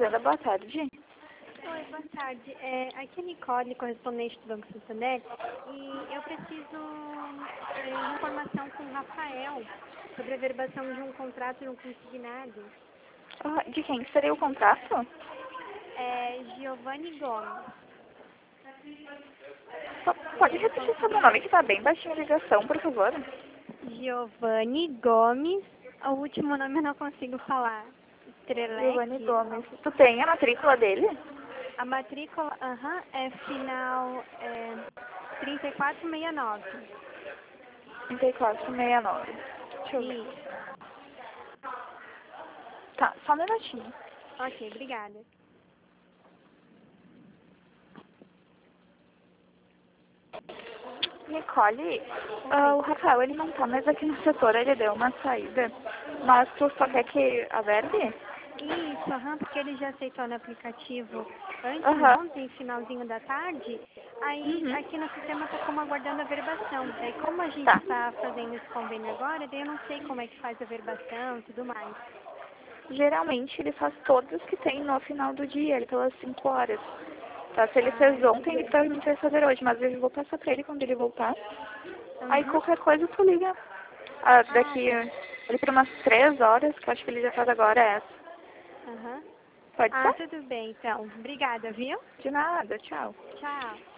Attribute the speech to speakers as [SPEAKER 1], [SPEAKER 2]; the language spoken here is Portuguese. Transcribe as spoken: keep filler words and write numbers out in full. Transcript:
[SPEAKER 1] Fazenda, boa tarde.
[SPEAKER 2] Oi, boa tarde. É, aqui é Nicole, correspondente do Banco Santander, e eu preciso é, de informação com o Rafael sobre a verbação de um contrato de um consignado.
[SPEAKER 1] Ah, de quem que seria o contrato?
[SPEAKER 2] É Giovanni Gomes.
[SPEAKER 1] Só pode repetir seu nome que tá bem baixinha a ligação, por favor.
[SPEAKER 2] Giovanni Gomes. O último nome eu não consigo falar.
[SPEAKER 1] Giovanni
[SPEAKER 2] Estrelec.
[SPEAKER 1] Gomes. Tu tem a matrícula dele?
[SPEAKER 2] A matrícula aham, é final é, trinta e quatro sessenta e nove.
[SPEAKER 1] trinta e quatro sessenta e nove. Deixa eu ver.
[SPEAKER 2] Isso.
[SPEAKER 1] Tá, só um minutinho.
[SPEAKER 2] Ok, obrigada.
[SPEAKER 1] Nicole, ah, o Rafael ele não tá mais aqui no setor, ele deu uma saída. Mas tu só quer que a verbe?
[SPEAKER 2] Isso, aham, porque ele já aceitou no aplicativo antes,
[SPEAKER 1] Aham.
[SPEAKER 2] ontem, finalzinho da tarde. Aí
[SPEAKER 1] Uhum.
[SPEAKER 2] aqui no sistema tá como aguardando a verbação. Daí como a gente
[SPEAKER 1] Tá.
[SPEAKER 2] está fazendo esse convênio agora, daí eu não sei como é que faz a verbação e tudo mais.
[SPEAKER 1] Geralmente ele faz todos que tem no final do dia, ele pelas cinco horas. Tá? Se ele
[SPEAKER 2] Ah,
[SPEAKER 1] fez ontem, ele provavelmente vai fazer hoje, mas eu vou passar pra ele quando ele voltar. Aí
[SPEAKER 2] uhum.
[SPEAKER 1] qualquer coisa tu liga. Ah,
[SPEAKER 2] Ah,
[SPEAKER 1] daqui ali por umas três horas, que eu acho que ele já faz agora essa.
[SPEAKER 2] aham.
[SPEAKER 1] Pode
[SPEAKER 2] Ah,
[SPEAKER 1] ser?
[SPEAKER 2] tudo bem, então. Obrigada, viu?
[SPEAKER 1] De nada, tchau.
[SPEAKER 2] Tchau.